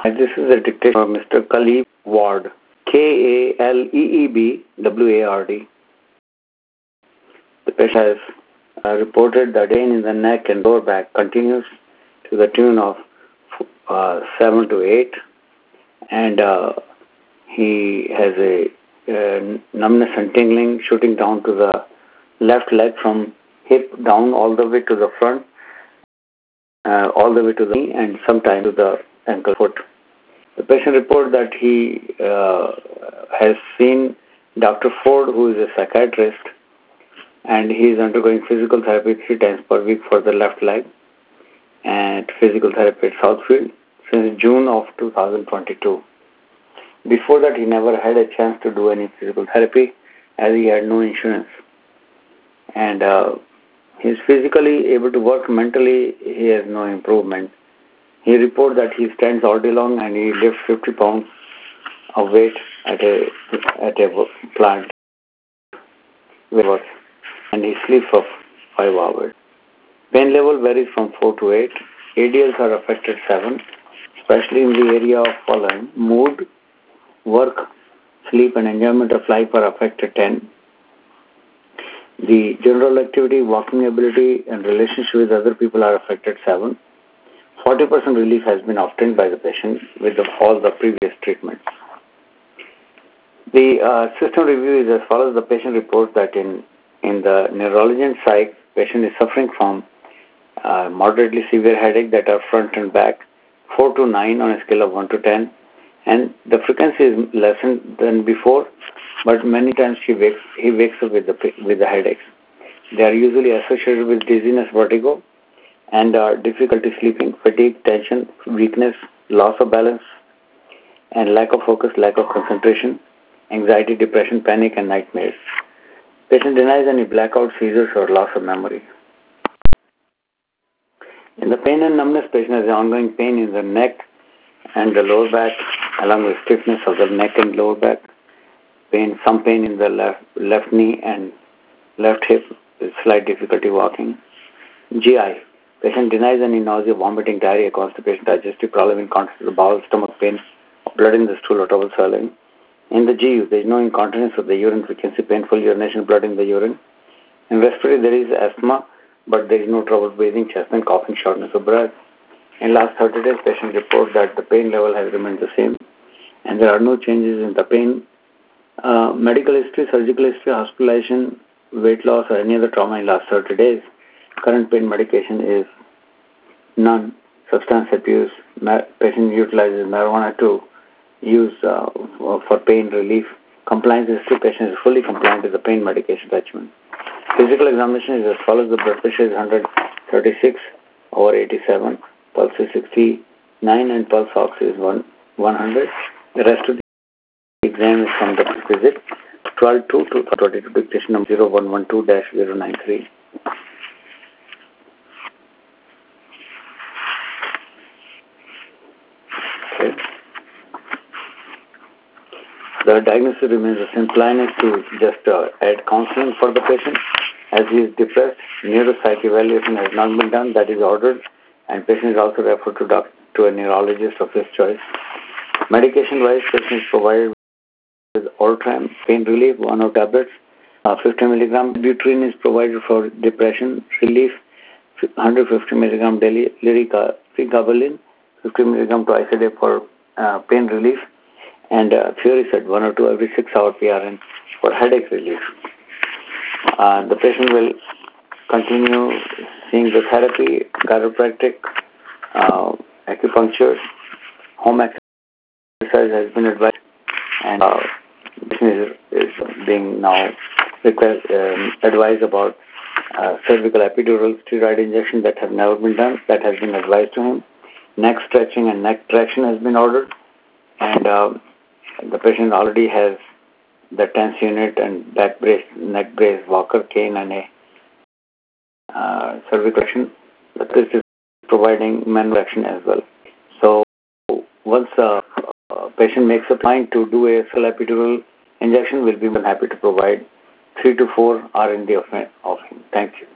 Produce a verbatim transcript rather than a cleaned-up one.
This is a dictation of Mister Kaleeb Ward, K A L E E B W A R D. The patient has uh, reported that pain in the neck and lower back continues to the tune of uh, seven to eight, and uh, he has a uh, numbness and tingling shooting down to the left leg from hip down all the way to the front, uh, all the way to the knee, and sometimes to the ankle foot. The patient reported that he uh, has seen Doctor Ford, who is a psychiatrist, and he is undergoing physical therapy three times per week for the left leg and physical therapy at Southfield since June of two thousand twenty-two. Before that, he never had a chance to do any physical therapy as he had no insurance. And uh, he is physically able to work. Mentally, he has no improvement. He reports that he stands all day long and he lifts fifty pounds of weight at a at a plant where and he sleeps for five hours. Pain level varies from four to eight. A D Ls are affected seven, especially in the area of following: mood, work, sleep, and enjoyment of life are affected ten. The general activity, walking ability, and relationship with other people are affected seven. forty percent relief has been obtained by the patient with the, all the previous treatments. The uh, system review is as follows. The patient reports that in, in the neurology and psych, patient is suffering from uh, moderately severe headache that are front and back, four to nine on a scale of one to ten, and the frequency is lesser than before, but many times he wakes, he wakes up with the, with the headaches. They are usually associated with dizziness, vertigo, and uh, difficulty sleeping, fatigue, tension, weakness, loss of balance, and lack of focus, lack of concentration, anxiety, depression, panic, and nightmares. Patient denies any blackout, seizures, or loss of memory. In the pain and numbness, patient has ongoing pain in the neck and the lower back, along with stiffness of the neck and lower back, pain, some pain in the left, left knee and left hip, with slight difficulty walking. G I. Patient denies any nausea, vomiting, diarrhea, constipation, digestive problem, incontinence of the bowel, stomach pain, blood in the stool, or trouble swallowing. In the G U, there is no incontinence of the urine frequency, painful urination, blood in the urine. In respiratory, there is asthma, but there is no trouble breathing, chest pain, coughing, shortness of breath. In last thirty days, patient reports that the pain level has remained the same, and there are no changes in the pain. Uh, medical history, surgical history, hospitalization, weight loss, or any other trauma in last thirty days. Current pain medication is none. Substance abuse, patient utilizes marijuana to use uh, for pain relief. Compliance history, patient is fully compliant with the pain medication regimen. Physical examination is as follows. The blood pressure is one thirty-six over eighty-seven, pulse is sixty-nine, and pulse ox is one hundred. The rest of the exam is from the visit twelve two to twenty-two, dictation number zero one one two dash zero nine three. Okay. The diagnosis remains the same. Plan is to just uh, add counseling for the patient as he is depressed. Neuropsych evaluation has not been done, that is ordered, and patient is also referred to doc, to a neurologist of his choice. Medication-wise, patient is provided with Ultram pain relief, one of tablets, uh, fifty milligram. Butrine is provided for depression relief, one hundred fifty milligram daily. Lyricabalin, fifty milligram twice a day for uh, pain relief, and uh, Furicet, one or two every six hour P R N for headache relief. Uh, the patient will continue seeing the therapy, chiropractic, uh, acupuncture, home exercise has been advised, and uh, patient is, is being now request, um, advised about uh, cervical epidural steroid injection that have never been done, that has been advised to him. Neck stretching and neck traction has been ordered, and uh, the patient already has the tense unit and back brace, neck brace, walker cane, and a uh, cervical action. This is providing manual action as well. So once a uh, patient makes a mind to do a epidural injection, we'll be happy to provide three to four R and D of, of him. Thank you.